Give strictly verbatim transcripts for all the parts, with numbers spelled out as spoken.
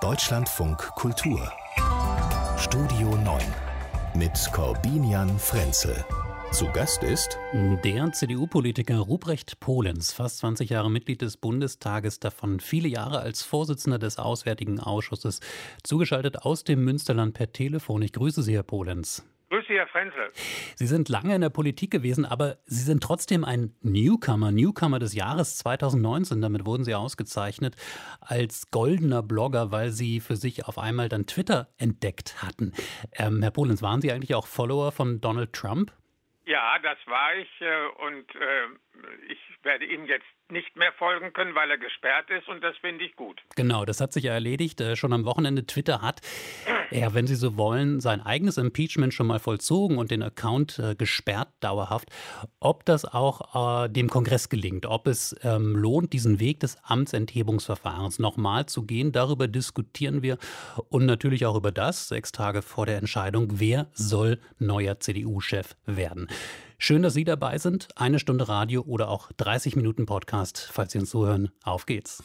Deutschlandfunk Kultur Studio neun mit Corbinian Frenzel. Zu Gast ist der C D U-Politiker Ruprecht Polenz, fast zwanzig Jahre Mitglied des Bundestages, davon viele Jahre als Vorsitzender des Auswärtigen Ausschusses, zugeschaltet aus dem Münsterland per Telefon. Ich grüße Sie, Herr Polenz. Grüße Sie, Herr Frenzel. Sie sind lange in der Politik gewesen, aber Sie sind trotzdem ein Newcomer, Newcomer des Jahres zweitausendneunzehn. Damit wurden Sie ausgezeichnet als goldener Blogger, weil Sie für sich auf einmal dann Twitter entdeckt hatten. Ähm, Herr Polenz, waren Sie eigentlich auch Follower von Donald Trump? Ja, das war ich äh, und äh, ich werde ihm jetzt nicht mehr folgen können, weil er gesperrt ist, und das finde ich gut. Genau, das hat sich ja erledigt. Äh, schon am Wochenende Twitter hat er, wenn Sie so wollen, sein eigenes Impeachment schon mal vollzogen und den Account äh, gesperrt dauerhaft. Ob das auch äh, dem Kongress gelingt, ob es ähm, lohnt, diesen Weg des Amtsenthebungsverfahrens nochmal zu gehen, darüber diskutieren wir, und natürlich auch über das, sechs Tage vor der Entscheidung, wer soll neuer C D U-Chef werden. Schön, dass Sie dabei sind. Eine Stunde Radio oder auch dreißig Minuten Podcast, falls Sie uns zuhören. Auf geht's.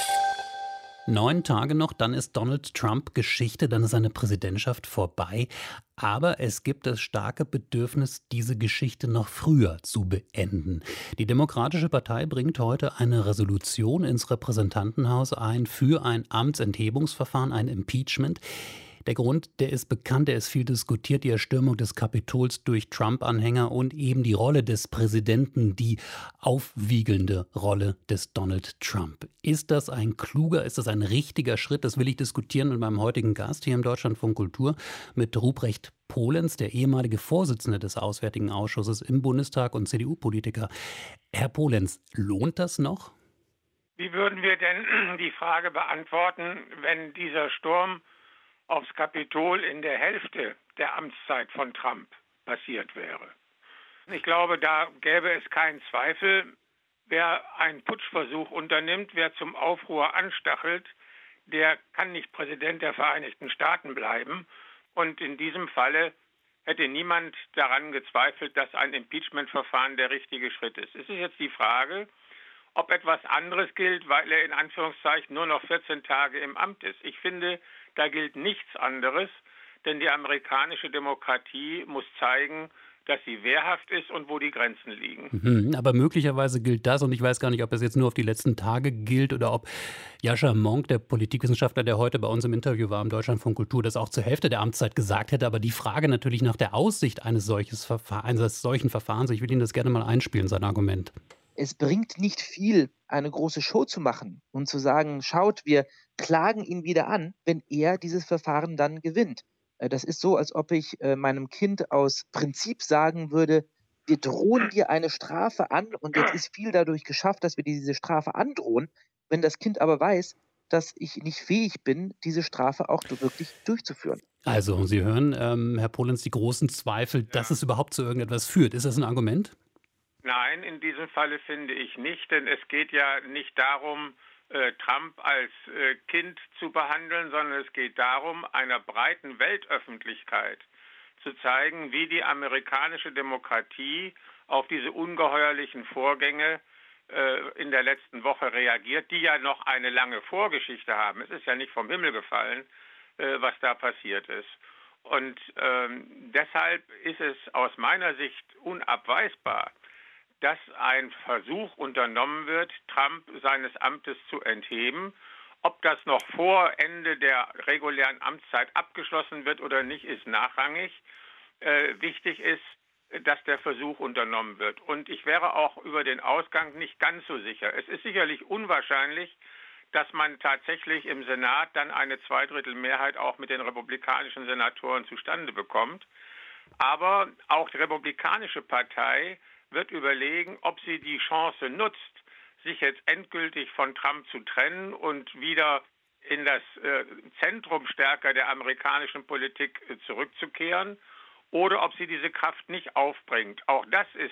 Neun Tage noch, dann ist Donald Trump Geschichte, dann ist seine Präsidentschaft vorbei. Aber es gibt das starke Bedürfnis, diese Geschichte noch früher zu beenden. Die Demokratische Partei bringt heute eine Resolution ins Repräsentantenhaus ein für ein Amtsenthebungsverfahren, ein Impeachment. Der Grund, der ist bekannt, der ist viel diskutiert, die Erstürmung des Kapitols durch Trump-Anhänger und eben die Rolle des Präsidenten, die aufwiegelnde Rolle des Donald Trump. Ist das ein kluger, ist das ein richtiger Schritt? Das will ich diskutieren mit meinem heutigen Gast hier im Deutschlandfunk Kultur, mit Ruprecht Polenz, der ehemalige Vorsitzende des Auswärtigen Ausschusses im Bundestag und C D U-Politiker. Herr Polenz, lohnt das noch? Wie würden wir denn die Frage beantworten, wenn dieser Sturm aufs Kapitol in der Hälfte der Amtszeit von Trump passiert wäre? Ich glaube, da gäbe es keinen Zweifel. Wer einen Putschversuch unternimmt, wer zum Aufruhr anstachelt, der kann nicht Präsident der Vereinigten Staaten bleiben. Und in diesem Falle hätte niemand daran gezweifelt, dass ein Impeachment-Verfahren der richtige Schritt ist. Es ist jetzt die Frage, ob etwas anderes gilt, weil er in Anführungszeichen nur noch vierzehn Tage im Amt ist. Ich finde, da gilt nichts anderes, denn die amerikanische Demokratie muss zeigen, dass sie wehrhaft ist und wo die Grenzen liegen. Mhm, aber möglicherweise gilt das, und ich weiß gar nicht, ob es jetzt nur auf die letzten Tage gilt oder ob Yascha Monk, der Politikwissenschaftler, der heute bei uns im Interview war im Deutschlandfunk Kultur, das auch zur Hälfte der Amtszeit gesagt hätte. Aber die Frage natürlich nach der Aussicht eines, solches Verfahr- eines solchen Verfahrens, ich will Ihnen das gerne mal einspielen, sein Argument. Es bringt nicht viel, eine große Show zu machen und zu sagen, schaut, wir klagen ihn wieder an, wenn er dieses Verfahren dann gewinnt. Das ist so, als ob ich meinem Kind aus Prinzip sagen würde, wir drohen dir eine Strafe an und jetzt ist viel dadurch geschafft, dass wir diese Strafe androhen. Wenn das Kind aber weiß, dass ich nicht fähig bin, diese Strafe auch wirklich durchzuführen. Also, Sie hören, ähm, Herr Polenz, die großen Zweifel, dass Ja. es überhaupt zu irgendetwas führt. Ist das ein Argument? Nein, in diesem Falle finde ich nicht, denn es geht ja nicht darum, äh, Trump als äh, Kind zu behandeln, sondern es geht darum, einer breiten Weltöffentlichkeit zu zeigen, wie die amerikanische Demokratie auf diese ungeheuerlichen Vorgänge äh, in der letzten Woche reagiert, die ja noch eine lange Vorgeschichte haben. Es ist ja nicht vom Himmel gefallen, äh, was da passiert ist. Und ähm, deshalb ist es aus meiner Sicht unabweisbar, dass ein Versuch unternommen wird, Trump seines Amtes zu entheben. Ob das noch vor Ende der regulären Amtszeit abgeschlossen wird oder nicht, ist nachrangig. Äh, wichtig ist, dass der Versuch unternommen wird. Und ich wäre auch über den Ausgang nicht ganz so sicher. Es ist sicherlich unwahrscheinlich, dass man tatsächlich im Senat dann eine Zweidrittelmehrheit auch mit den republikanischen Senatoren zustande bekommt. Aber auch die Republikanische Partei wird überlegen, ob sie die Chance nutzt, sich jetzt endgültig von Trump zu trennen und wieder in das äh, Zentrum stärker der amerikanischen Politik äh, zurückzukehren, oder ob sie diese Kraft nicht aufbringt. Auch das ist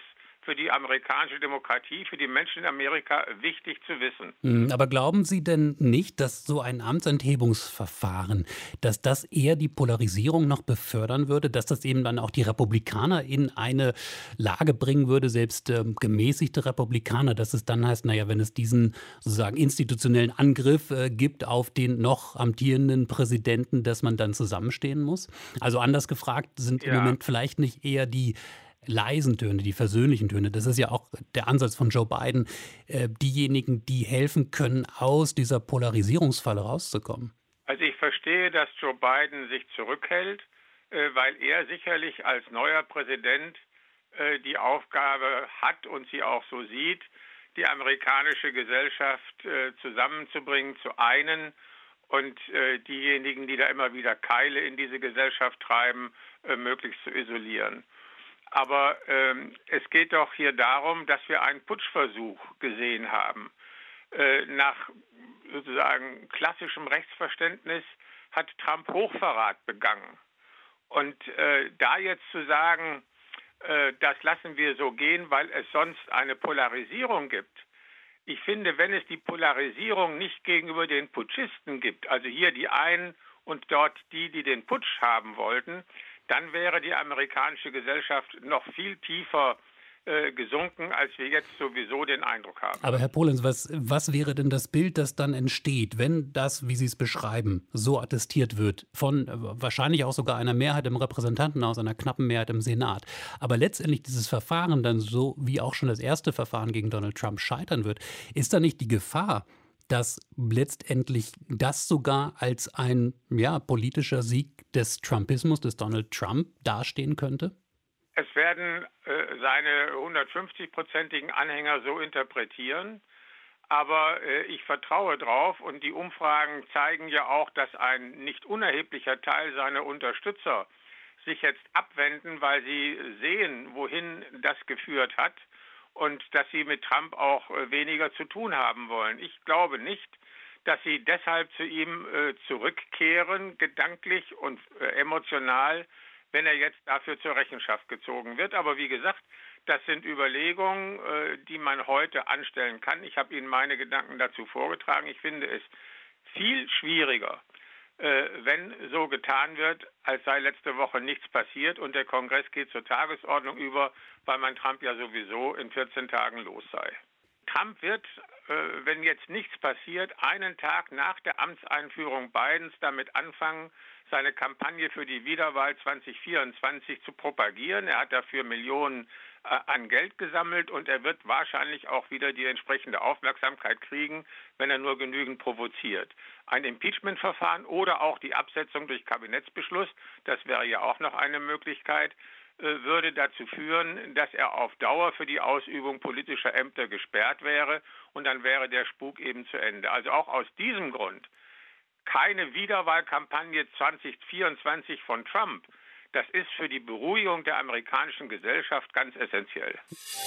für die amerikanische Demokratie, für die Menschen in Amerika wichtig zu wissen. Hm, aber glauben Sie denn nicht, dass so ein Amtsenthebungsverfahren, dass das eher die Polarisierung noch befördern würde, dass das eben dann auch die Republikaner in eine Lage bringen würde, selbst ähm, gemäßigte Republikaner, dass es dann heißt, naja, wenn es diesen sozusagen institutionellen Angriff äh, gibt auf den noch amtierenden Präsidenten, dass man dann zusammenstehen muss? Also anders gefragt, sind im Ja. Moment vielleicht nicht eher die leisen Töne, die versöhnlichen Töne, das ist ja auch der Ansatz von Joe Biden, äh, diejenigen, die helfen können, aus dieser Polarisierungsfalle rauszukommen? Also ich verstehe, dass Joe Biden sich zurückhält, äh, weil er sicherlich als neuer Präsident äh, die Aufgabe hat und sie auch so sieht, die amerikanische Gesellschaft äh, zusammenzubringen, zu einen und äh, diejenigen, die da immer wieder Keile in diese Gesellschaft treiben, äh, möglichst zu isolieren. Aber ähm, es geht doch hier darum, dass wir einen Putschversuch gesehen haben. Äh, nach sozusagen klassischem Rechtsverständnis hat Trump Hochverrat begangen. Und äh, da jetzt zu sagen, äh, das lassen wir so gehen, weil es sonst eine Polarisierung gibt. Ich finde, wenn es die Polarisierung nicht gegenüber den Putschisten gibt, also hier die einen und dort die, die den Putsch haben wollten, dann wäre die amerikanische Gesellschaft noch viel tiefer äh, gesunken, als wir jetzt sowieso den Eindruck haben. Aber Herr Polenz, was, was wäre denn das Bild, das dann entsteht, wenn das, wie Sie es beschreiben, so attestiert wird, von äh, wahrscheinlich auch sogar einer Mehrheit im Repräsentantenhaus, einer knappen Mehrheit im Senat, aber letztendlich dieses Verfahren dann so, wie auch schon das erste Verfahren gegen Donald Trump scheitern wird, ist da nicht die Gefahr, dass letztendlich das sogar als ein ja, politischer Sieg des Trumpismus, des Donald Trump, dastehen könnte? Es werden äh, seine hundertfünfzig-prozentigen Anhänger so interpretieren, aber äh, ich vertraue drauf und die Umfragen zeigen ja auch, dass ein nicht unerheblicher Teil seiner Unterstützer sich jetzt abwenden, weil sie sehen, wohin das geführt hat und dass sie mit Trump auch äh, weniger zu tun haben wollen. Ich glaube nicht, dass sie deshalb zu ihm äh, zurückkehren, gedanklich und äh, emotional, wenn er jetzt dafür zur Rechenschaft gezogen wird. Aber wie gesagt, das sind Überlegungen, äh, die man heute anstellen kann. Ich habe Ihnen meine Gedanken dazu vorgetragen. Ich finde es viel schwieriger, äh, wenn so getan wird, als sei letzte Woche nichts passiert und der Kongress geht zur Tagesordnung über, weil man Trump ja sowieso in vierzehn Tagen los sei. Trump wird, äh, wenn jetzt nichts passiert, einen Tag nach der Amtseinführung Bidens damit anfangen, seine Kampagne für die Wiederwahl zwanzig vierundzwanzig zu propagieren. Er hat dafür Millionen äh, an Geld gesammelt und er wird wahrscheinlich auch wieder die entsprechende Aufmerksamkeit kriegen, wenn er nur genügend provoziert. Ein Impeachment-Verfahren oder auch die Absetzung durch Kabinettsbeschluss, das wäre ja auch noch eine Möglichkeit, würde dazu führen, dass er auf Dauer für die Ausübung politischer Ämter gesperrt wäre und dann wäre der Spuk eben zu Ende. Also auch aus diesem Grund keine Wiederwahlkampagne zwanzig vierundzwanzig von Trump. Das ist für die Beruhigung der amerikanischen Gesellschaft ganz essentiell.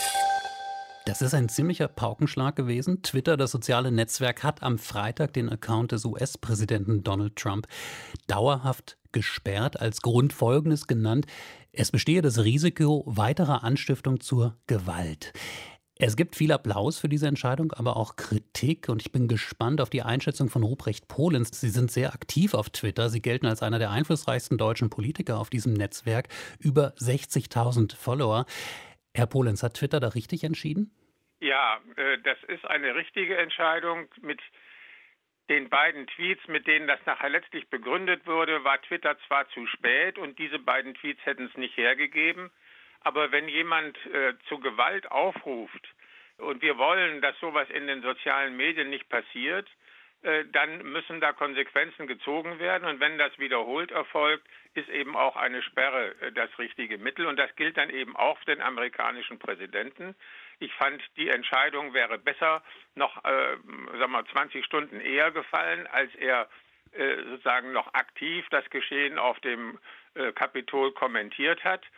Das ist ein ziemlicher Paukenschlag gewesen. Twitter, das soziale Netzwerk, hat am Freitag den Account des U S-Präsidenten Donald Trump dauerhaft gesperrt, als Grund Folgendes genannt: Es bestehe das Risiko weiterer Anstiftung zur Gewalt. Es gibt viel Applaus für diese Entscheidung, aber auch Kritik. Und ich bin gespannt auf die Einschätzung von Ruprecht Polenz. Sie sind sehr aktiv auf Twitter. Sie gelten als einer der einflussreichsten deutschen Politiker auf diesem Netzwerk. Über sechzigtausend Follower. Herr Polenz, hat Twitter da richtig entschieden? Ja, äh, das ist eine richtige Entscheidung. Mit den beiden Tweets, mit denen das nachher letztlich begründet wurde, war Twitter zwar zu spät und diese beiden Tweets hätten es nicht hergegeben. Aber wenn jemand äh, zu Gewalt aufruft und wir wollen, dass sowas in den sozialen Medien nicht passiert, äh, dann müssen da Konsequenzen gezogen werden. Und wenn das wiederholt erfolgt, ist eben auch eine Sperre äh, das richtige Mittel. Und das gilt dann eben auch für den amerikanischen Präsidenten. Ich fand, die Entscheidung wäre besser noch äh, sagen wir, zwanzig Stunden eher gefallen, als er äh, sozusagen noch aktiv das Geschehen auf dem äh, Kapitol kommentiert hat.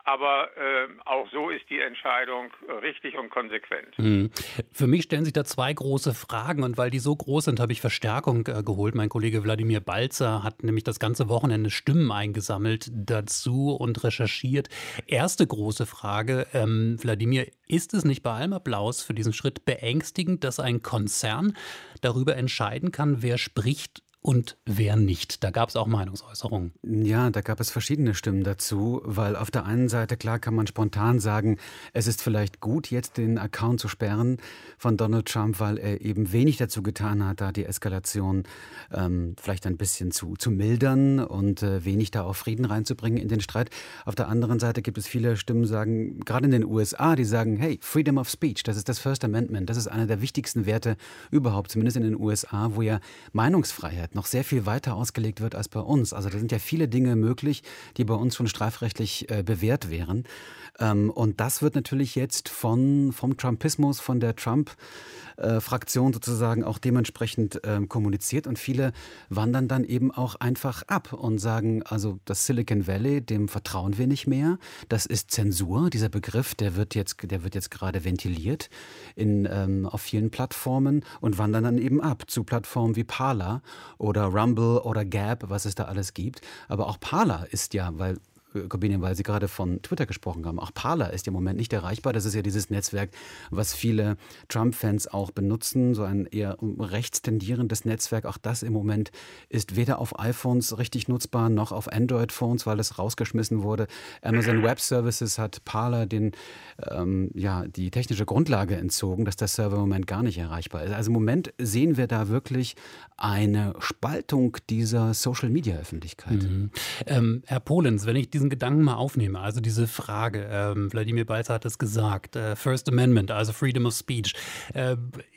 Aber äh, auch so ist die Entscheidung äh, richtig und konsequent. Hm. Für mich stellen sich da zwei große Fragen und weil die so groß sind, habe ich Verstärkung äh, geholt. Mein Kollege Wladimir Balzer hat nämlich das ganze Wochenende Stimmen eingesammelt dazu und recherchiert. Erste große Frage, ähm, Wladimir, ist es nicht bei allem Applaus für diesen Schritt beängstigend, dass ein Konzern darüber entscheiden kann, wer spricht und wer nicht? Da gab es auch Meinungsäußerungen. Ja, da gab es verschiedene Stimmen dazu, weil auf der einen Seite, klar, kann man spontan sagen, es ist vielleicht gut, jetzt den Account zu sperren von Donald Trump, weil er eben wenig dazu getan hat, da die Eskalation ähm, vielleicht ein bisschen zu, zu mildern und äh, wenig da auch Frieden reinzubringen in den Streit. Auf der anderen Seite gibt es viele Stimmen, sagen, gerade in den U S A, die sagen, hey, Freedom of Speech, das ist das First Amendment, das ist einer der wichtigsten Werte überhaupt, zumindest in den U S A, wo ja Meinungsfreiheit noch sehr viel weiter ausgelegt wird als bei uns. Also da sind ja viele Dinge möglich, die bei uns schon strafrechtlich äh, bewährt wären. Ähm, und das wird natürlich jetzt von, vom Trumpismus, von der Trump-Fraktion äh, sozusagen auch dementsprechend äh, kommuniziert. Und viele wandern dann eben auch einfach ab und sagen, also das Silicon Valley, dem vertrauen wir nicht mehr. Das ist Zensur. Dieser Begriff, der wird jetzt, der wird jetzt gerade ventiliert in, ähm, auf vielen Plattformen und wandern dann eben ab zu Plattformen wie Parler oder Rumble oder Gab, was es da alles gibt. Aber auch Parler ist ja, weil Corbinian, weil Sie gerade von Twitter gesprochen haben. Auch Parler ist im Moment nicht erreichbar. Das ist ja dieses Netzwerk, was viele Trump-Fans auch benutzen. So ein eher rechts tendierendes Netzwerk. Auch das im Moment ist weder auf iPhones richtig nutzbar, noch auf Android-Phones, weil es rausgeschmissen wurde. Amazon Web Services hat Parler den, ähm, ja, die technische Grundlage entzogen, dass der Server im Moment gar nicht erreichbar ist. Also im Moment sehen wir da wirklich eine Spaltung dieser Social-Media-Öffentlichkeit. Mhm. Ähm, Herr Polenz, wenn ich diesen Gedanken mal aufnehme, also diese Frage, ähm, Wladimir Balzer hat es gesagt, äh, First Amendment, also Freedom of Speech. Äh,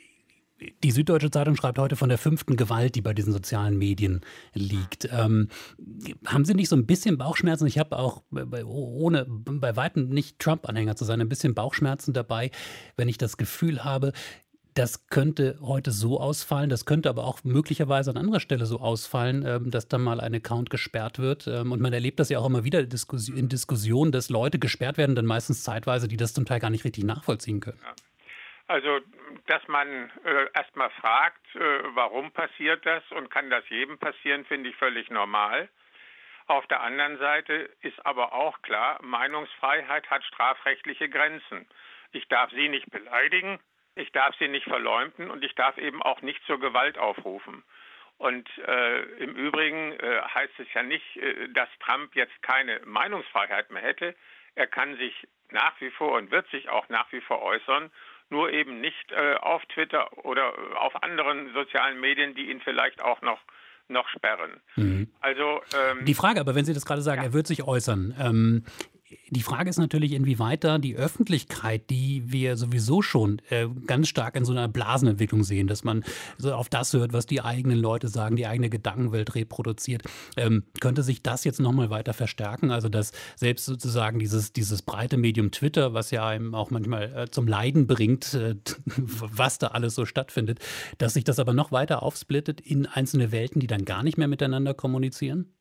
die Süddeutsche Zeitung schreibt heute von der fünften Gewalt, die bei diesen sozialen Medien liegt. Ähm, haben Sie nicht so ein bisschen Bauchschmerzen? Ich habe auch, bei, ohne bei weitem nicht Trump-Anhänger zu sein, ein bisschen Bauchschmerzen dabei, wenn ich das Gefühl habe, das könnte heute so ausfallen, das könnte aber auch möglicherweise an anderer Stelle so ausfallen, dass dann mal ein Account gesperrt wird. Und man erlebt das ja auch immer wieder in Diskussionen, dass Leute gesperrt werden, dann meistens zeitweise, die das zum Teil gar nicht richtig nachvollziehen können. Ja. Also, dass man äh, erstmal fragt, äh, warum passiert das und kann das jedem passieren, finde ich völlig normal. Auf der anderen Seite ist aber auch klar, Meinungsfreiheit hat strafrechtliche Grenzen. Ich darf Sie nicht beleidigen. Ich darf sie nicht verleumden und ich darf eben auch nicht zur Gewalt aufrufen. Und äh, im Übrigen äh, heißt es ja nicht, äh, dass Trump jetzt keine Meinungsfreiheit mehr hätte. Er kann sich nach wie vor und wird sich auch nach wie vor äußern, nur eben nicht äh, auf Twitter oder auf anderen sozialen Medien, die ihn vielleicht auch noch noch sperren. Mhm. Also ähm, die Frage, aber wenn Sie das gerade sagen, ja. Er wird sich äußern. Ähm, Die Frage ist natürlich, inwieweit da die Öffentlichkeit, die wir sowieso schon äh, ganz stark in so einer Blasenentwicklung sehen, dass man so auf das hört, was die eigenen Leute sagen, die eigene Gedankenwelt reproduziert, ähm, könnte sich das jetzt nochmal weiter verstärken? Also dass selbst sozusagen dieses, dieses breite Medium Twitter, was ja einem auch manchmal äh, zum Leiden bringt, äh, was da alles so stattfindet, dass sich das aber noch weiter aufsplittet in einzelne Welten, die dann gar nicht mehr miteinander kommunizieren?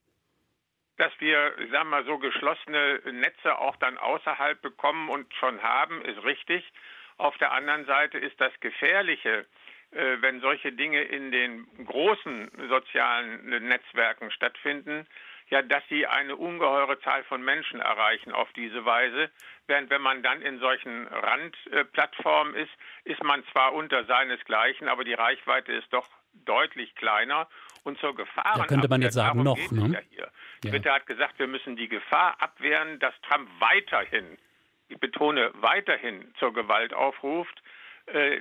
Dass wir, sagen wir mal, so geschlossene Netze auch dann außerhalb bekommen und schon haben, ist richtig. Auf der anderen Seite ist das Gefährliche, äh, wenn solche Dinge in den großen sozialen Netzwerken stattfinden, ja, dass sie eine ungeheure Zahl von Menschen erreichen auf diese Weise. Während wenn man dann in solchen Randplattformen ist, ist man zwar unter seinesgleichen, aber die Reichweite ist doch deutlich kleiner. Und zur Gefahr. Da könnte man jetzt sagen, noch. Ne? Ja hier. Twitter ja. hat gesagt, wir müssen die Gefahr abwehren, dass Trump weiterhin, ich betone, weiterhin zur Gewalt aufruft. Äh,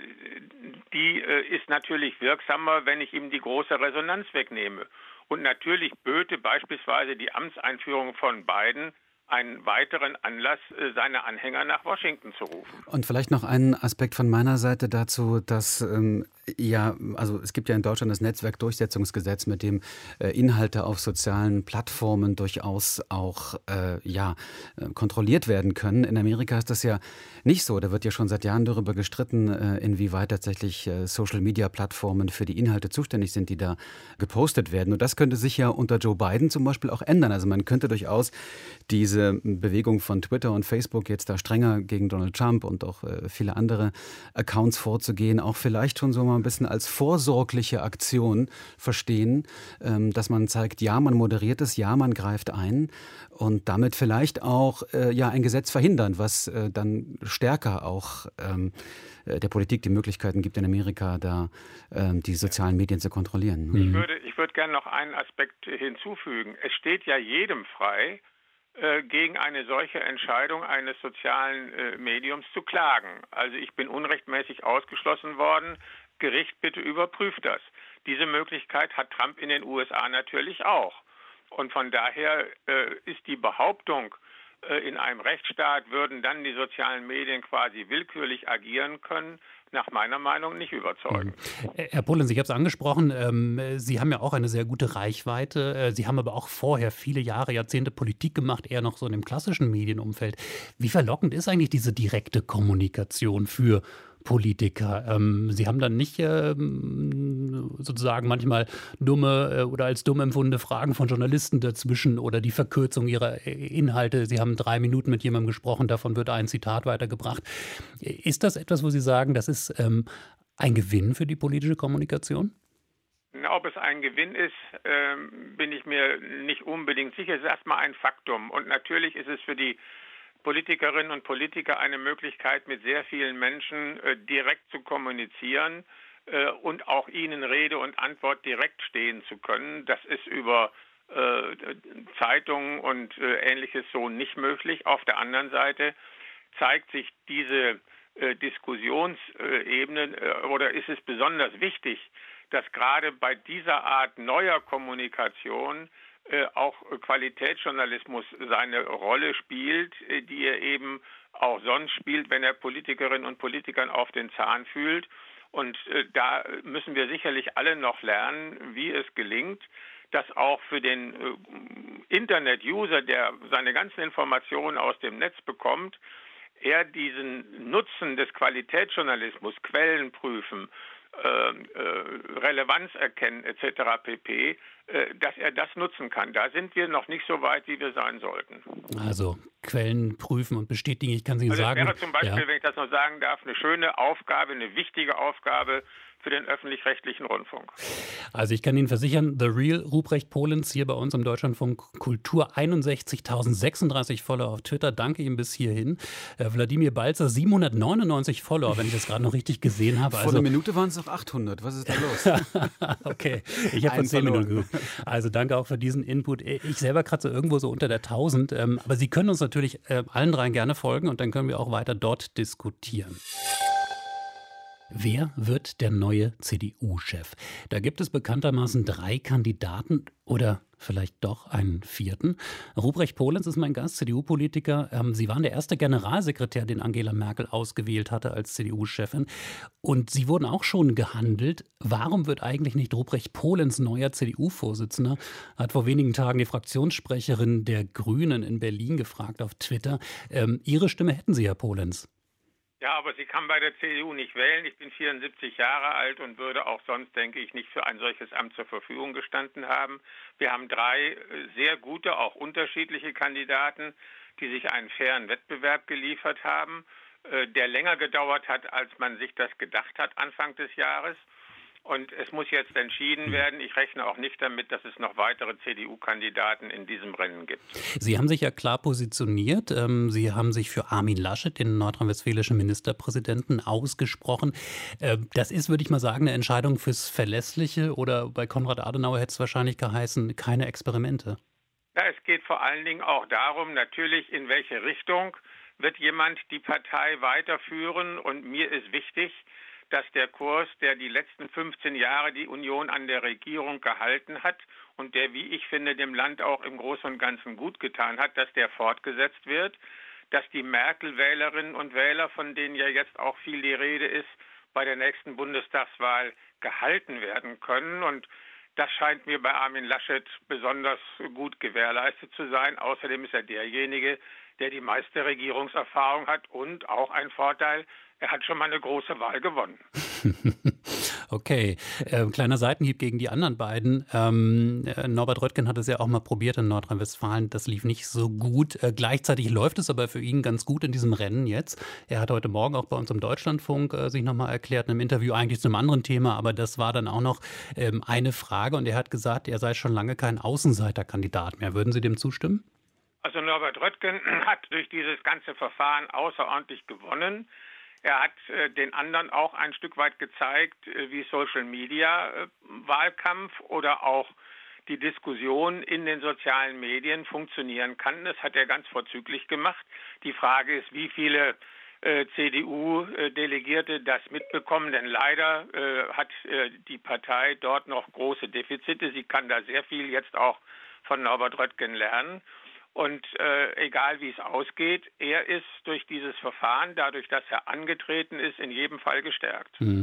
die äh, ist natürlich wirksamer, wenn ich ihm die große Resonanz wegnehme. Und natürlich böte beispielsweise die Amtseinführung von Biden einen weiteren Anlass, seine Anhänger nach Washington zu rufen. Und vielleicht noch ein Aspekt von meiner Seite dazu, dass ähm, Ja, also es gibt ja in Deutschland das Netzwerkdurchsetzungsgesetz, mit dem äh, Inhalte auf sozialen Plattformen durchaus auch äh, ja, äh, kontrolliert werden können. In Amerika ist das ja nicht so. Da wird ja schon seit Jahren darüber gestritten, äh, inwieweit tatsächlich äh, Social-Media-Plattformen für die Inhalte zuständig sind, die da gepostet werden. Und das könnte sich ja unter Joe Biden zum Beispiel auch ändern. Also man könnte durchaus diese Bewegung von Twitter und Facebook jetzt da strenger gegen Donald Trump und auch äh, viele andere Accounts vorzugehen, auch vielleicht schon so mal ein bisschen als vorsorgliche Aktion verstehen, ähm, dass man zeigt, ja, man moderiert es, ja, man greift ein und damit vielleicht auch äh, ja ein Gesetz verhindern, was äh, dann stärker auch ähm, der Politik die Möglichkeiten gibt, in Amerika da ähm, die sozialen Medien zu kontrollieren. Ich würde, ich würde gerne noch einen Aspekt hinzufügen. Es steht ja jedem frei, äh, gegen eine solche Entscheidung eines sozialen äh, Mediums zu klagen. Also ich bin unrechtmäßig ausgeschlossen worden. Gericht, bitte überprüft das. Diese Möglichkeit hat Trump in den U S A natürlich auch. Und von daher äh, ist die Behauptung, äh, in einem Rechtsstaat würden dann die sozialen Medien quasi willkürlich agieren können, nach meiner Meinung nicht überzeugend. Herr Polenz, ich habe es angesprochen, ähm, Sie haben ja auch eine sehr gute Reichweite. Äh, Sie haben aber auch vorher viele Jahre, Jahrzehnte Politik gemacht, eher noch so in dem klassischen Medienumfeld. Wie verlockend ist eigentlich diese direkte Kommunikation für Politiker? Ähm, Sie haben dann nicht ähm, sozusagen manchmal dumme äh, oder als dumm empfundene Fragen von Journalisten dazwischen oder die Verkürzung ihrer Inhalte. Sie haben drei Minuten mit jemandem gesprochen, davon wird ein Zitat weitergebracht. Ist das etwas, wo Sie sagen, das ist ähm, ein Gewinn für die politische Kommunikation? Ob es ein Gewinn ist, ähm, bin ich mir nicht unbedingt sicher. Es ist erstmal ein Faktum. Und natürlich ist es für die Politikerinnen und Politiker eine Möglichkeit, mit sehr vielen Menschen äh, direkt zu kommunizieren äh, und auch ihnen Rede und Antwort direkt stehen zu können. Das ist über äh, Zeitungen und äh, Ähnliches so nicht möglich. Auf der anderen Seite zeigt sich diese äh, Diskussionsebene äh, oder ist es besonders wichtig, dass gerade bei dieser Art neuer Kommunikation äh, auch Qualitätsjournalismus seine Rolle spielt, äh, die er eben auch sonst spielt, wenn er Politikerinnen und Politikern auf den Zahn fühlt. Und äh, da müssen wir sicherlich alle noch lernen, wie es gelingt, dass auch für den äh, Internet-User, der seine ganzen Informationen aus dem Netz bekommt, er diesen Nutzen des Qualitätsjournalismus, Quellen prüfen, Äh, äh, Relevanz erkennen et cetera pp., äh, dass er das nutzen kann. Da sind wir noch nicht so weit, wie wir sein sollten. Also Quellen prüfen und bestätigen, ich kann Sie also sagen. Das wäre zum Beispiel, ja. wenn ich das noch sagen darf, eine schöne Aufgabe, eine wichtige Aufgabe für den öffentlich-rechtlichen Rundfunk. Also ich kann Ihnen versichern, The Real Ruprecht Polenz hier bei uns im Deutschlandfunk Kultur, einundsechzigtausendsechsunddreißig Follower auf Twitter, danke ihm bis hierhin. Äh, Wladimir Balzer, siebenhundertneunundneunzig Follower, wenn ich das gerade noch richtig gesehen habe. Vor Also, einer Minute waren es noch achthundert, was ist da los? Okay, ich habe von zehn Minuten geguckt. Also danke auch für diesen Input. Ich selber kratze irgendwo so unter der tausend, ähm, aber Sie können uns natürlich äh, allen dreien gerne folgen und dann können wir auch weiter dort diskutieren. Wer wird der neue C D U-Chef? Da gibt es bekanntermaßen drei Kandidaten oder vielleicht doch einen vierten. Ruprecht Polenz ist mein Gast, C D U-Politiker. Ähm, Sie waren der erste Generalsekretär, den Angela Merkel ausgewählt hatte als C D U-Chefin. Und Sie wurden auch schon gehandelt. Warum wird eigentlich nicht Ruprecht Polenz neuer C D U-Vorsitzender? Hat vor wenigen Tagen die Fraktionssprecherin der Grünen in Berlin gefragt auf Twitter. Ähm, Ihre Stimme hätten Sie, Herr Polenz. Ja, aber sie kann bei der C D U nicht wählen. Ich bin vierundsiebzig Jahre alt und würde auch sonst, denke ich, nicht für ein solches Amt zur Verfügung gestanden haben. Wir haben drei sehr gute, auch unterschiedliche Kandidaten, die sich einen fairen Wettbewerb geliefert haben, der länger gedauert hat, als man sich das gedacht hat Anfang des Jahres. Und es muss jetzt entschieden werden. Ich rechne auch nicht damit, dass es noch weitere C D U-Kandidaten in diesem Rennen gibt. Sie haben sich ja klar positioniert. Sie haben sich für Armin Laschet, den nordrhein-westfälischen Ministerpräsidenten, ausgesprochen. Das ist, würde ich mal sagen, eine Entscheidung fürs Verlässliche. Oder bei Konrad Adenauer hätte es wahrscheinlich geheißen, keine Experimente. Ja, es geht vor allen Dingen auch darum, natürlich, in welche Richtung wird jemand die Partei weiterführen. Und mir ist wichtig, dass der Kurs, der die letzten fünfzehn Jahre die Union an der Regierung gehalten hat und der, wie ich finde, dem Land auch im Großen und Ganzen gut getan hat, dass der fortgesetzt wird, dass die Merkel-Wählerinnen und Wähler, von denen ja jetzt auch viel die Rede ist, bei der nächsten Bundestagswahl gehalten werden können. Und das scheint mir bei Armin Laschet besonders gut gewährleistet zu sein. Außerdem ist er derjenige, der die meiste Regierungserfahrung hat und auch ein Vorteil, er hat schon mal eine große Wahl gewonnen. Okay, äh, kleiner Seitenhieb gegen die anderen beiden. Ähm, äh, Norbert Röttgen hat es ja auch mal probiert in Nordrhein-Westfalen. Das lief nicht so gut. Äh, gleichzeitig läuft es aber für ihn ganz gut in diesem Rennen jetzt. Er hat heute Morgen auch bei uns im Deutschlandfunk äh, sich nochmal erklärt, in einem Interview eigentlich zu einem anderen Thema, aber das war dann auch noch ähm, eine Frage und er hat gesagt, er sei schon lange kein Außenseiterkandidat mehr. Würden Sie dem zustimmen? Also Norbert Röttgen hat durch dieses ganze Verfahren außerordentlich gewonnen. Er hat äh, den anderen auch ein Stück weit gezeigt, äh, wie Social-Media-Wahlkampf äh, oder auch die Diskussion in den sozialen Medien funktionieren kann. Das hat er ganz vorzüglich gemacht. Die Frage ist, wie viele äh, C D U-Delegierte das mitbekommen, denn leider äh, hat äh, die Partei dort noch große Defizite. Sie kann da sehr viel jetzt auch von Norbert Röttgen lernen. Und äh, egal wie es ausgeht, er ist durch dieses Verfahren, dadurch, dass er angetreten ist, in jedem Fall gestärkt. Hm.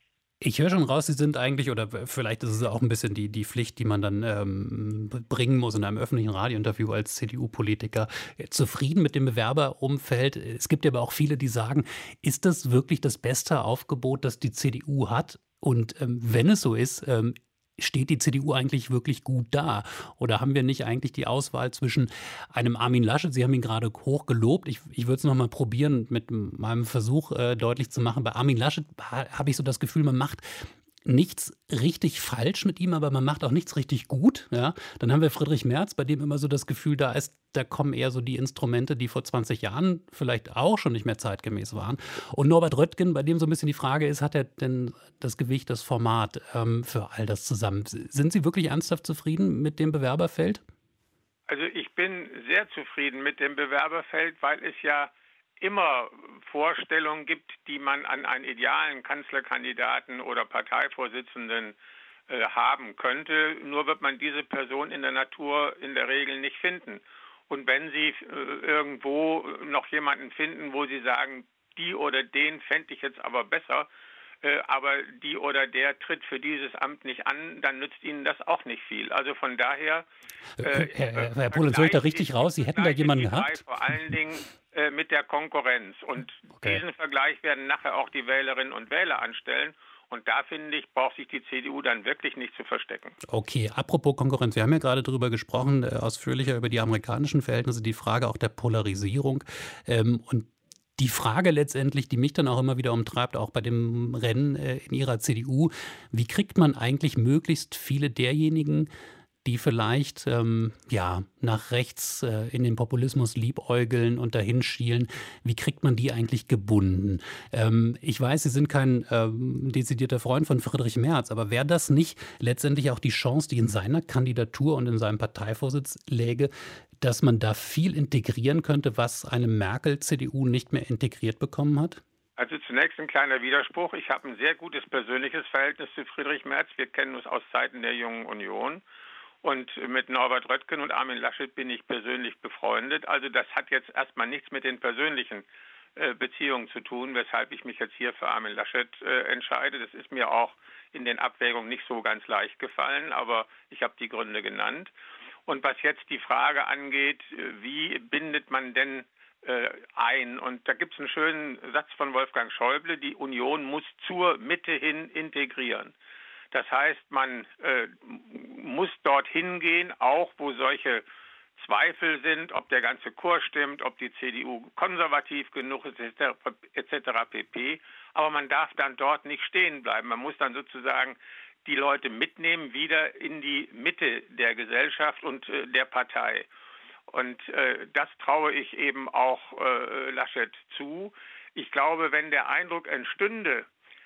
Ich höre schon raus, Sie sind eigentlich, oder vielleicht ist es auch ein bisschen die, die Pflicht, die man dann ähm, bringen muss in einem öffentlichen Radiointerview als C D U-Politiker, zufrieden mit dem Bewerberumfeld. Es gibt ja aber auch viele, die sagen, ist das wirklich das beste Aufgebot, das die C D U hat? Und ähm, wenn es so ist, ähm, steht die C D U eigentlich wirklich gut da? Oder haben wir nicht eigentlich die Auswahl zwischen einem Armin Laschet, Sie haben ihn gerade hoch gelobt, ich, ich würde es nochmal probieren mit meinem Versuch äh, deutlich zu machen, bei Armin Laschet ha, habe ich so das Gefühl, man macht nichts richtig falsch mit ihm, aber man macht auch nichts richtig gut. Ja? Dann haben wir Friedrich Merz, bei dem immer so das Gefühl da ist, da kommen eher so die Instrumente, die vor zwanzig Jahren vielleicht auch schon nicht mehr zeitgemäß waren. Und Norbert Röttgen, bei dem so ein bisschen die Frage ist, hat er denn das Gewicht, das Format ähm, für all das zusammen? Sind Sie wirklich ernsthaft zufrieden mit dem Bewerberfeld? Also ich bin sehr zufrieden mit dem Bewerberfeld, weil es ja immer Vorstellungen gibt, die man an einen idealen Kanzlerkandidaten oder Parteivorsitzenden äh, haben könnte. Nur wird man diese Person in der Natur in der Regel nicht finden. Und wenn Sie äh, irgendwo noch jemanden finden, wo Sie sagen, die oder den fände ich jetzt aber besser, äh, aber die oder der tritt für dieses Amt nicht an, dann nützt Ihnen das auch nicht viel. Also von daher... Äh, Herr, Herr, Herr Polenz, höre ich da richtig raus? Sie hätten da jemanden gehabt? Vor allen Dingen äh, mit der Konkurrenz. Und okay. Diesen Vergleich werden nachher auch die Wählerinnen und Wähler anstellen. Und da, finde ich, braucht sich die C D U dann wirklich nicht zu verstecken. Okay, apropos Konkurrenz. Wir haben ja gerade darüber gesprochen, äh, ausführlicher über die amerikanischen Verhältnisse, die Frage auch der Polarisierung. Ähm, und die Frage letztendlich, die mich dann auch immer wieder umtreibt, auch bei dem Rennen äh, in Ihrer C D U, wie kriegt man eigentlich möglichst viele derjenigen, die vielleicht ähm, ja, nach rechts äh, in den Populismus liebäugeln und dahin schielen, wie kriegt man die eigentlich gebunden? Ähm, ich weiß, Sie sind kein ähm, dezidierter Freund von Friedrich Merz, aber wäre das nicht letztendlich auch die Chance, die in seiner Kandidatur und in seinem Parteivorsitz läge, dass man da viel integrieren könnte, was eine Merkel-C D U nicht mehr integriert bekommen hat? Also zunächst ein kleiner Widerspruch. Ich habe ein sehr gutes persönliches Verhältnis zu Friedrich Merz. Wir kennen uns aus Zeiten der Jungen Union. Und mit Norbert Röttgen und Armin Laschet bin ich persönlich befreundet. Also das hat jetzt erstmal nichts mit den persönlichen äh, Beziehungen zu tun, weshalb ich mich jetzt hier für Armin Laschet äh, entscheide. Das ist mir auch in den Abwägungen nicht so ganz leicht gefallen, aber ich habe die Gründe genannt. Und was jetzt die Frage angeht, wie bindet man denn äh, ein? Und da gibt es einen schönen Satz von Wolfgang Schäuble, die Union muss zur Mitte hin integrieren. Das heißt, man äh, muss dorthin gehen, auch wo solche Zweifel sind, ob der ganze Kurs stimmt, ob die C D U konservativ genug ist, et cetera pp. Aber man darf dann dort nicht stehen bleiben. Man muss dann sozusagen die Leute mitnehmen, wieder in die Mitte der Gesellschaft und äh, der Partei. Und äh, das traue ich eben auch äh, Laschet zu. Ich glaube, wenn der Eindruck entstünde,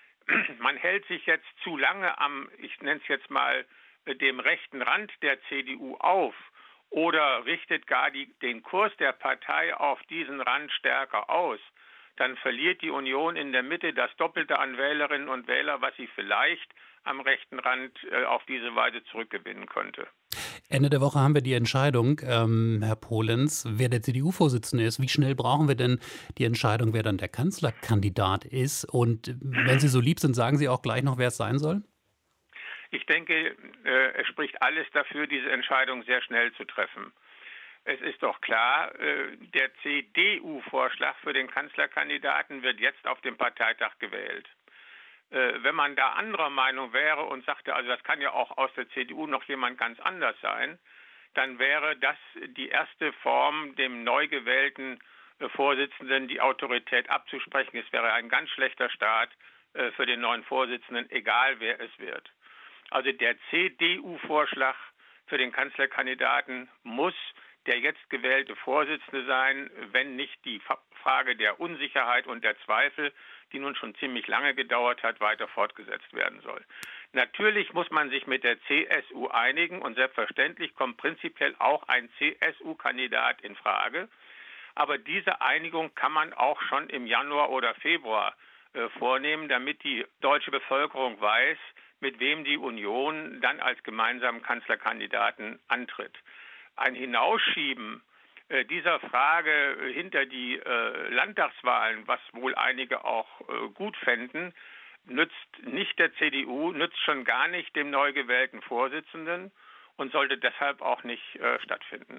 man hält sich jetzt zu lange am, ich nenne es jetzt mal, dem rechten Rand der C D U auf oder richtet gar die, den Kurs der Partei auf diesen Rand stärker aus, dann verliert die Union in der Mitte das Doppelte an Wählerinnen und Wähler, was sie vielleicht am rechten Rand äh, auf diese Weise zurückgewinnen könnte. Ende der Woche haben wir die Entscheidung, ähm, Herr Polenz, wer der C D U-Vorsitzende ist. Wie schnell brauchen wir denn die Entscheidung, wer dann der Kanzlerkandidat ist? Und wenn Sie so lieb sind, sagen Sie auch gleich noch, wer es sein soll? Ich denke, äh, es spricht alles dafür, diese Entscheidung sehr schnell zu treffen. Es ist doch klar, äh, der C D U-Vorschlag für den Kanzlerkandidaten wird jetzt auf dem Parteitag gewählt. Äh, wenn man da anderer Meinung wäre und sagte, also das kann ja auch aus der C D U noch jemand ganz anders sein, dann wäre das die erste Form, dem neu gewählten äh, Vorsitzenden die Autorität abzusprechen. Es wäre ein ganz schlechter Start äh, für den neuen Vorsitzenden, egal wer es wird. Also der C D U-Vorschlag für den Kanzlerkandidaten muss der jetzt gewählte Vorsitzende sein, wenn nicht die Frage der Unsicherheit und der Zweifel, die nun schon ziemlich lange gedauert hat, weiter fortgesetzt werden soll. Natürlich muss man sich mit der C S U einigen und selbstverständlich kommt prinzipiell auch ein C S U-Kandidat in Frage. Aber diese Einigung kann man auch schon im Januar oder Februar äh, vornehmen, damit die deutsche Bevölkerung weiß, mit wem die Union dann als gemeinsamen Kanzlerkandidaten antritt. Ein Hinausschieben äh, dieser Frage hinter die äh, Landtagswahlen, was wohl einige auch äh, gut fänden, nützt nicht der C D U, nützt schon gar nicht dem neu gewählten Vorsitzenden und sollte deshalb auch nicht äh, stattfinden.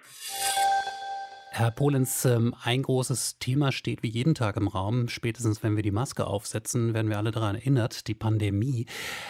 Herr Polenz, ein großes Thema steht wie jeden Tag im Raum. Spätestens, wenn wir die Maske aufsetzen, werden wir alle daran erinnert, die Pandemie.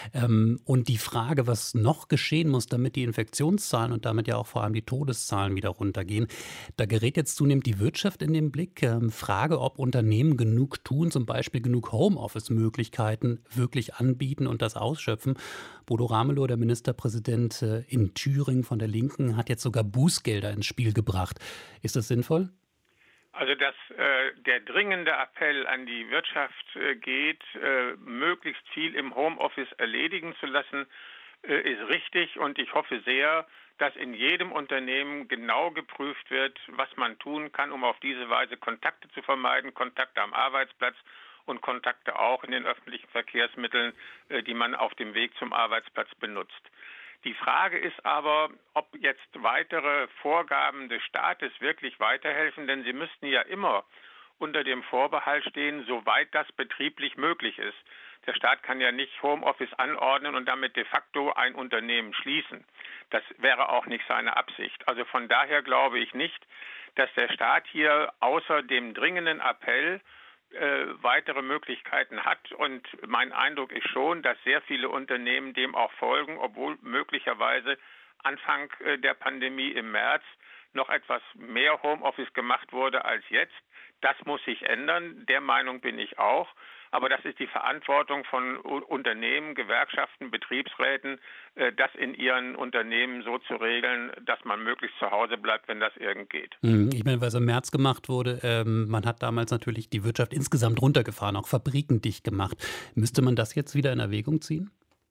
Und die Frage, was noch geschehen muss, damit die Infektionszahlen und damit ja auch vor allem die Todeszahlen wieder runtergehen. Da gerät jetzt zunehmend die Wirtschaft in den Blick. Frage, ob Unternehmen genug tun, zum Beispiel genug Homeoffice-Möglichkeiten wirklich anbieten und das ausschöpfen. Bodo Ramelow, der Ministerpräsident in Thüringen von der Linken, hat jetzt sogar Bußgelder ins Spiel gebracht. Ist das sinnvoll? Also, dass äh, der dringende Appell an die Wirtschaft äh, geht, äh, möglichst viel im Homeoffice erledigen zu lassen, äh, ist richtig. Und ich hoffe sehr, dass in jedem Unternehmen genau geprüft wird, was man tun kann, um auf diese Weise Kontakte zu vermeiden, Kontakte am Arbeitsplatz und Kontakte auch in den öffentlichen Verkehrsmitteln, äh, die man auf dem Weg zum Arbeitsplatz benutzt. Die Frage ist aber, ob jetzt weitere Vorgaben des Staates wirklich weiterhelfen, denn sie müssten ja immer unter dem Vorbehalt stehen, soweit das betrieblich möglich ist. Der Staat kann ja nicht Homeoffice anordnen und damit de facto ein Unternehmen schließen. Das wäre auch nicht seine Absicht. Also von daher glaube ich nicht, dass der Staat hier außer dem dringenden Appell äh, weitere Möglichkeiten hat. Und mein Eindruck ist schon, dass sehr viele Unternehmen dem auch folgen, obwohl möglicherweise Anfang äh, der Pandemie im März noch etwas mehr Homeoffice gemacht wurde als jetzt. Das muss sich ändern. Der Meinung bin ich auch. Aber das ist die Verantwortung von Unternehmen, Gewerkschaften, Betriebsräten, das in ihren Unternehmen so zu regeln, dass man möglichst zu Hause bleibt, wenn das irgend geht. Ich meine, was im März gemacht wurde, ähm, man hat damals natürlich die Wirtschaft insgesamt runtergefahren, auch Fabriken dicht gemacht. Müsste man das jetzt wieder in Erwägung ziehen?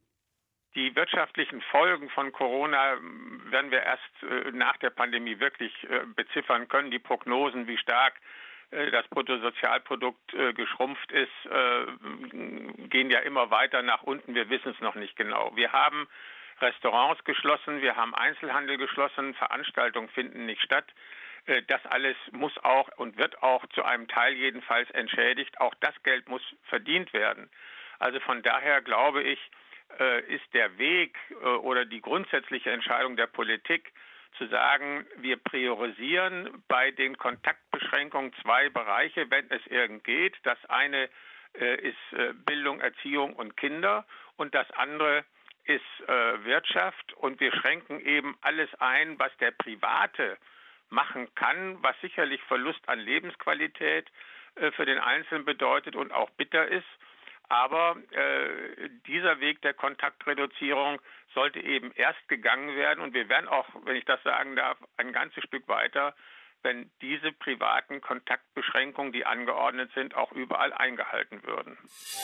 Die wirtschaftlichen Folgen von Corona werden wir erst äh, nach der Pandemie wirklich äh, beziffern können. Die Prognosen, wie stark das Bruttosozialprodukt äh, geschrumpft ist, äh, gehen ja immer weiter nach unten. Wir wissen es noch nicht genau. Wir haben Restaurants geschlossen, wir haben Einzelhandel geschlossen, Veranstaltungen finden nicht statt. Äh, das alles muss auch und wird auch zu einem Teil jedenfalls entschädigt. Auch das Geld muss verdient werden. Also von daher glaube ich, äh, ist der Weg äh, oder die grundsätzliche Entscheidung der Politik, zu sagen, wir priorisieren bei den Kontaktbeschränkungen zwei Bereiche, wenn es irgend geht. Das eine äh, ist äh, Bildung, Erziehung und Kinder und das andere ist äh, Wirtschaft. Und wir schränken eben alles ein, was der Private machen kann, was sicherlich Verlust an Lebensqualität äh, für den Einzelnen bedeutet und auch bitter ist. Aber äh, dieser Weg der Kontaktreduzierung sollte eben erst gegangen werden. Und wir wären auch, wenn ich das sagen darf, ein ganzes Stück weiter, wenn diese privaten Kontaktbeschränkungen, die angeordnet sind, auch überall eingehalten würden.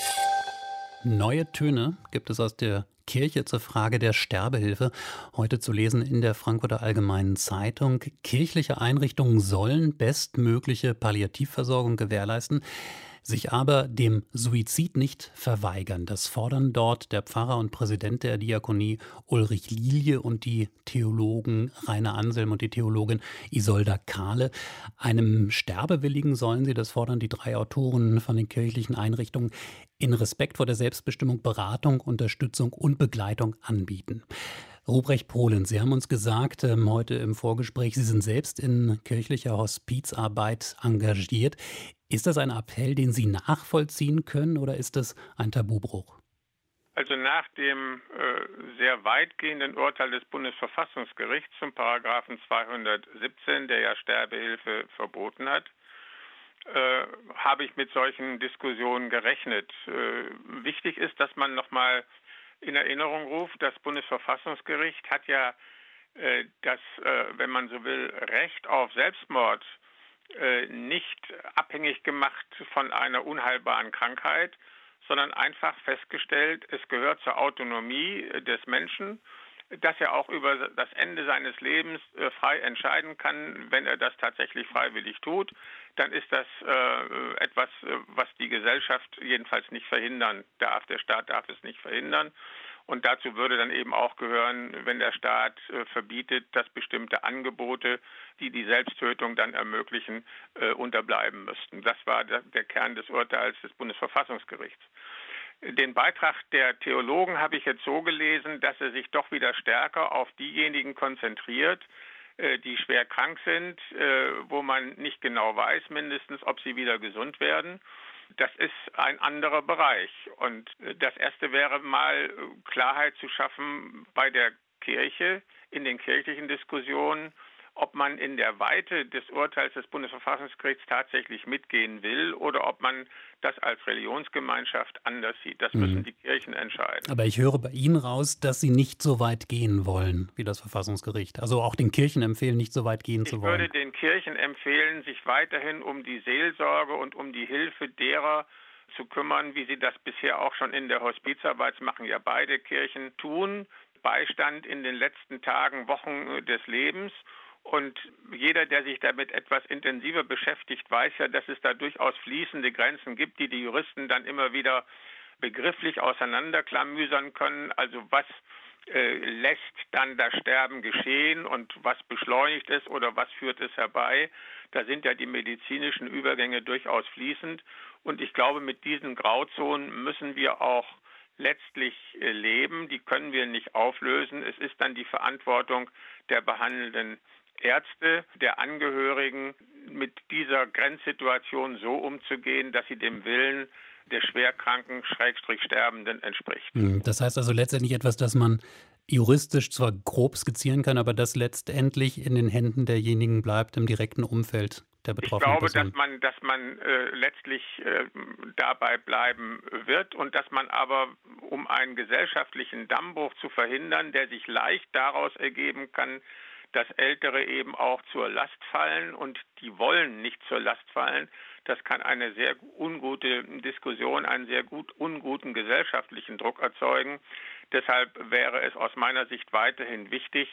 Neue Töne gibt es aus der Kirche zur Frage der Sterbehilfe. Heute zu lesen in der Frankfurter Allgemeinen Zeitung. Kirchliche Einrichtungen sollen bestmögliche Palliativversorgung gewährleisten. sich aber dem Suizid nicht verweigern. Das fordern dort der Pfarrer und Präsident der Diakonie Ulrich Lilie und die Theologen Rainer Anselm und die Theologin Isolda Kahle. Einem Sterbewilligen sollen sie, das fordern die drei Autoren von den kirchlichen Einrichtungen, in Respekt vor der Selbstbestimmung Beratung, Unterstützung und Begleitung anbieten. Ruprecht Pohlens, Sie haben uns gesagt ähm, heute im Vorgespräch, Sie sind selbst in kirchlicher Hospizarbeit engagiert. Ist das ein Appell, den Sie nachvollziehen können, oder ist das ein Tabubruch? Also nach dem äh, sehr weitgehenden Urteil des Bundesverfassungsgerichts zum Paragraphen zweihundertsiebzehn, der ja Sterbehilfe verboten hat, äh, habe ich mit solchen Diskussionen gerechnet. Äh, wichtig ist, dass man nochmal in Erinnerung ruft, das Bundesverfassungsgericht hat ja äh, das, äh, wenn man so will, Recht auf Selbstmord äh, nicht abhängig gemacht von einer unheilbaren Krankheit, sondern einfach festgestellt, es gehört zur Autonomie des Menschen, dass er auch über das Ende seines Lebens äh, frei entscheiden kann. Wenn er das tatsächlich freiwillig tut, dann ist das äh, etwas, äh, was die Gesellschaft jedenfalls nicht verhindern darf. Der Staat darf es nicht verhindern. Und dazu würde dann eben auch gehören, wenn der Staat äh, verbietet, dass bestimmte Angebote, die die Selbsttötung dann ermöglichen, äh, unterbleiben müssten. Das war der, der Kern des Urteils des Bundesverfassungsgerichts. Den Beitrag der Theologen habe ich jetzt so gelesen, dass er sich doch wieder stärker auf diejenigen konzentriert, die schwer krank sind, wo man nicht genau weiß, mindestens, ob sie wieder gesund werden. Das ist ein anderer Bereich. Und das Erste wäre mal Klarheit zu schaffen bei der Kirche, in den kirchlichen Diskussionen, ob man in der Weite des Urteils des Bundesverfassungsgerichts tatsächlich mitgehen will oder ob man das als Religionsgemeinschaft anders sieht. Das müssen die Kirchen entscheiden. Aber ich höre bei Ihnen raus, dass Sie nicht so weit gehen wollen wie das Verfassungsgericht. Also auch den Kirchen empfehlen, nicht so weit gehen ich zu wollen. Ich würde den Kirchen empfehlen, sich weiterhin um die Seelsorge und um die Hilfe derer zu kümmern, wie sie das bisher auch schon in der Hospizarbeit, das machen ja beide Kirchen, tun. Beistand in den letzten Tagen, Wochen des Lebens. Und jeder, der sich damit etwas intensiver beschäftigt, weiß ja, dass es da durchaus fließende Grenzen gibt, die die Juristen dann immer wieder begrifflich auseinanderklamüsern können. Also was äh, lässt dann das Sterben geschehen und was beschleunigt es oder was führt es herbei? Da sind ja die medizinischen Übergänge durchaus fließend. Und ich glaube, mit diesen Grauzonen müssen wir auch letztlich äh, leben. Die können wir nicht auflösen. Es ist dann die Verantwortung der behandelnden Ärzte, der Angehörigen, mit dieser Grenzsituation so umzugehen, dass sie dem Willen der schwerkranken, schrägstrich Sterbenden entspricht. Das heißt also letztendlich etwas, das man juristisch zwar grob skizzieren kann, aber das letztendlich in den Händen derjenigen bleibt im direkten Umfeld der betroffenen Ich glaube, Person. dass man, dass man äh, letztlich äh, dabei bleiben wird und dass man aber, um einen gesellschaftlichen Dammbruch zu verhindern, der sich leicht daraus ergeben kann, dass Ältere eben auch zur Last fallen und die wollen nicht zur Last fallen. Das kann eine sehr ungute Diskussion, einen sehr gut unguten gesellschaftlichen Druck erzeugen. Deshalb wäre es aus meiner Sicht weiterhin wichtig,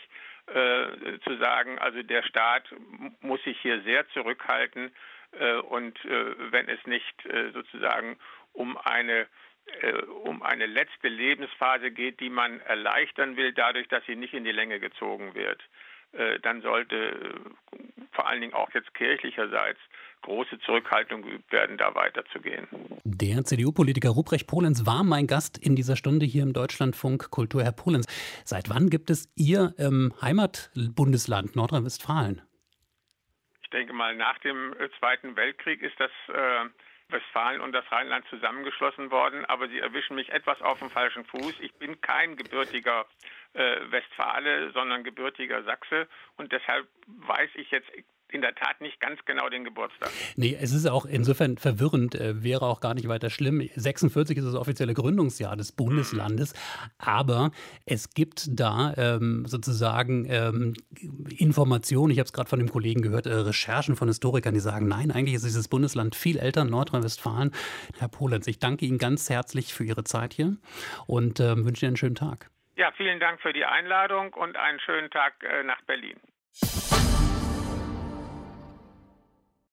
äh, zu sagen, also der Staat muss sich hier sehr zurückhalten äh, und äh, wenn es nicht äh, sozusagen um eine äh, um eine letzte Lebensphase geht, die man erleichtern will, dadurch, dass sie nicht in die Länge gezogen wird, dann sollte vor allen Dingen auch jetzt kirchlicherseits große Zurückhaltung geübt werden, da weiterzugehen. Der C D U-Politiker Ruprecht Pohlens war mein Gast in dieser Stunde hier im Deutschlandfunk Kultur. Herr Pohlens, seit wann gibt es Ihr ähm, Heimatbundesland Nordrhein-Westfalen? Ich denke mal, nach dem Zweiten Weltkrieg ist das äh, Westfalen und das Rheinland zusammengeschlossen worden, aber Sie erwischen mich etwas auf dem falschen Fuß. Ich bin kein gebürtiger äh, Westfale, sondern gebürtiger Sachse und deshalb weiß ich jetzt in der Tat nicht ganz genau den Geburtstag. Nee, es ist auch insofern verwirrend, äh, wäre auch gar nicht weiter schlimm. sechsundvierzig ist das offizielle Gründungsjahr des Bundeslandes, aber es gibt da ähm, sozusagen ähm, Informationen, ich habe es gerade von dem Kollegen gehört, äh, Recherchen von Historikern, die sagen, nein, eigentlich ist dieses Bundesland viel älter, Nordrhein-Westfalen. Herr Pohlens, ich danke Ihnen ganz herzlich für Ihre Zeit hier und äh, wünsche Ihnen einen schönen Tag. Ja, vielen Dank für die Einladung und einen schönen Tag äh, nach Berlin.